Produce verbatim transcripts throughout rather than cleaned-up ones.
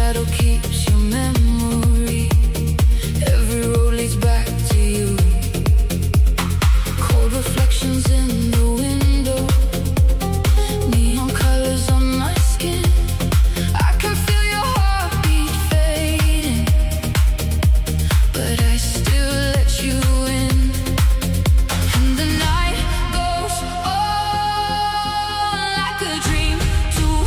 shadow keeps your memory. Every road leads back to you. Cold reflections in the window, neon colors on my skin. I can feel your heartbeat fading, but I still let you in. And the night goes on like a dream too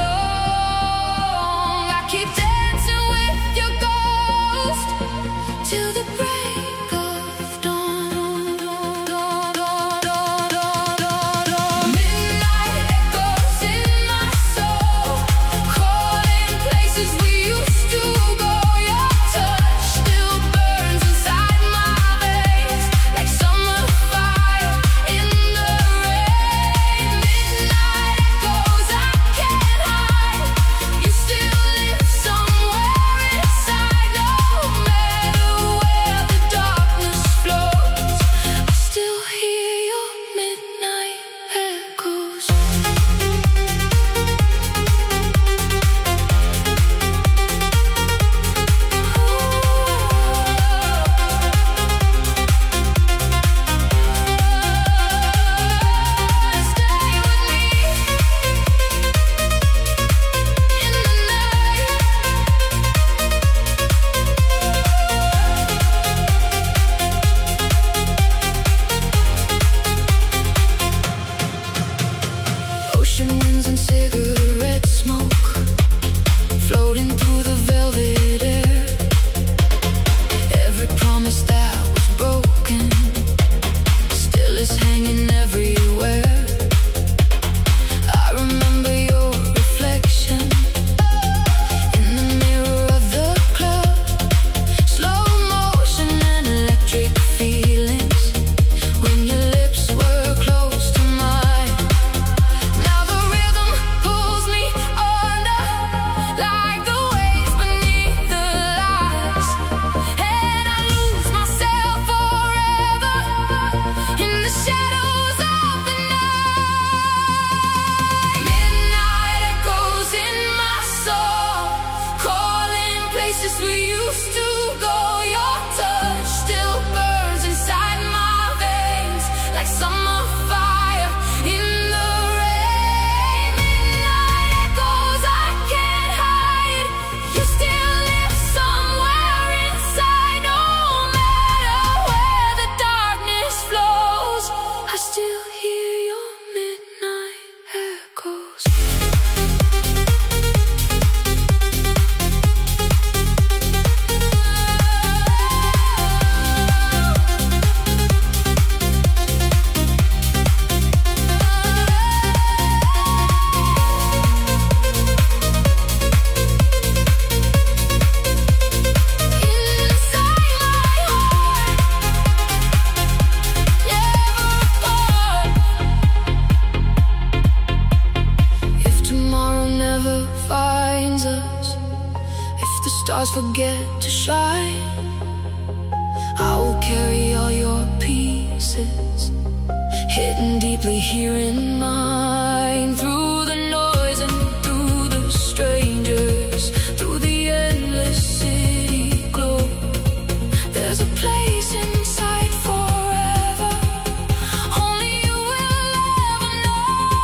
long. I keep dancing with your ghost till the break of dawn. Dawn, dawn, dawn, dawn, dawn, dawn. Midnight echoes in my soul, calling places we used to go. Your touch still burns inside my veins like summer fire in the rain. Midnight echoes I can't hide. You still live somewhere inside. No matter where the darkness flows, I still hear your midnight echoes. Stay with me in the night. Ocean winds and cigarette smoke floating through the velvet air. Every promise that was broken still is hanging everywhere. I remember your reflection in the mirror of the club. Slow motion and electric feelings when your lips were close to mine. Now the rhythm pulls me under like the waves beneath the lights, and I lose myself forever in the shadows of the night. Midnight echoes in my soul, calling places we used to go. Your touch still burns inside my veins like summer fire in the rain. Midnight echoes I can't hide. You still live somewhere inside. No matter where the darkness flows, I still hear your midnight echoes. Inside my heart, never apart. If tomorrow never finds us, if the stars forget to shine, I will carry all your pieces, hidden deeply here in mine. Through the noise and through the strangers, through the endless city glow, there's a place inside forever only you will ever know.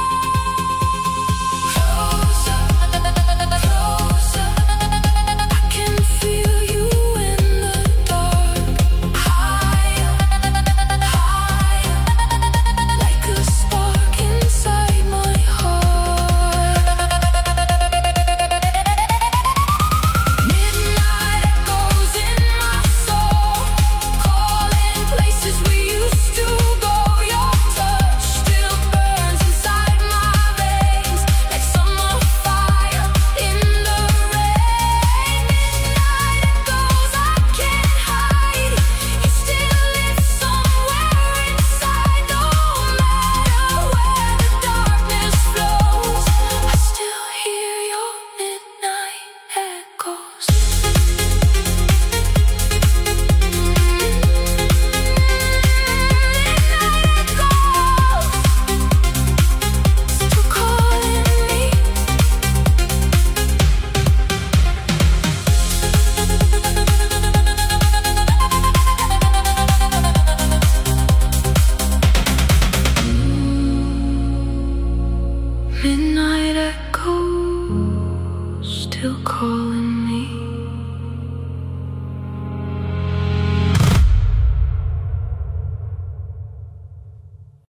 Closer, closer, I can feel you in the dark. Higher, higher, like a spark inside my heart. still calling me.